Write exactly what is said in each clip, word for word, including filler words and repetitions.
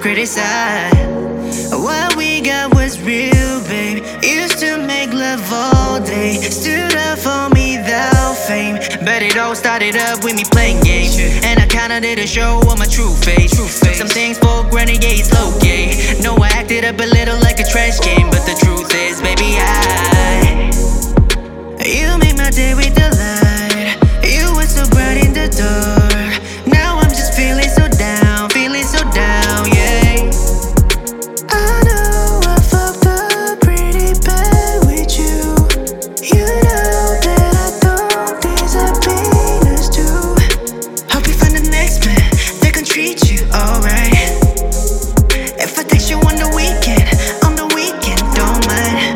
criticize. What we got was real, babe. Used to make love all day, stood up for me without fame. But it all started up with me playing games, and I kinda didn't show on my true face. Took some things for granted, yeah, it's low key. No, I acted up a little like a trash can, but the truth is, baby, I you made my day with the light. You were so bright in the dark. Now I'm just feeling so down, feeling so down, yeah. I know I fucked up pretty bad with you. You know that I don't deserve peanuts too. Hope you find the next man that can treat you alright. If I text you on the weekend, on the weekend, don't mind.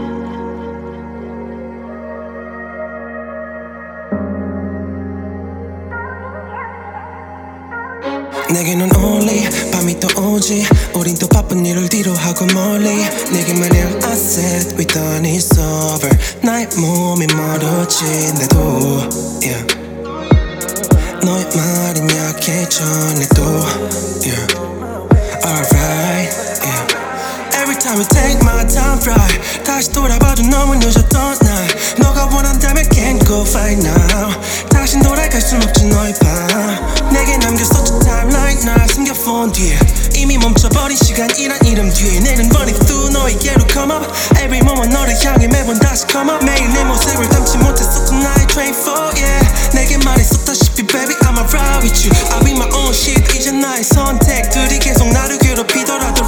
내게는 only 밤이 또 오지. 우린 또 바쁜 일을 뒤로 하고 멀리. 내게만 real asset we done it's over. 나의 몸이 멀어진대도 yeah. 너의 말은 약해졌네도 yeah. Alright yeah. Every time you take my time fly. 다시 돌아봐도 너무 늦었던 날. 너가 원한다면 can't go fight now. 다신 돌아갈 순 없지 너의 밤. 내게 남겼었지 timeline 날 숨겨본 뒤에 이미 멈춰버린 시간이란 이름 뒤에 내는 running through 너에게로 come up. Every moment 너를 향해 매번 다시 come up. 매일 내 모습을 담지 못했었던 나의 train for yeah. 내게 말했었다시피 baby I'm a ride with you. I'll be my own shit 이제 나의 선택들이 계속 나를 괴롭히더라도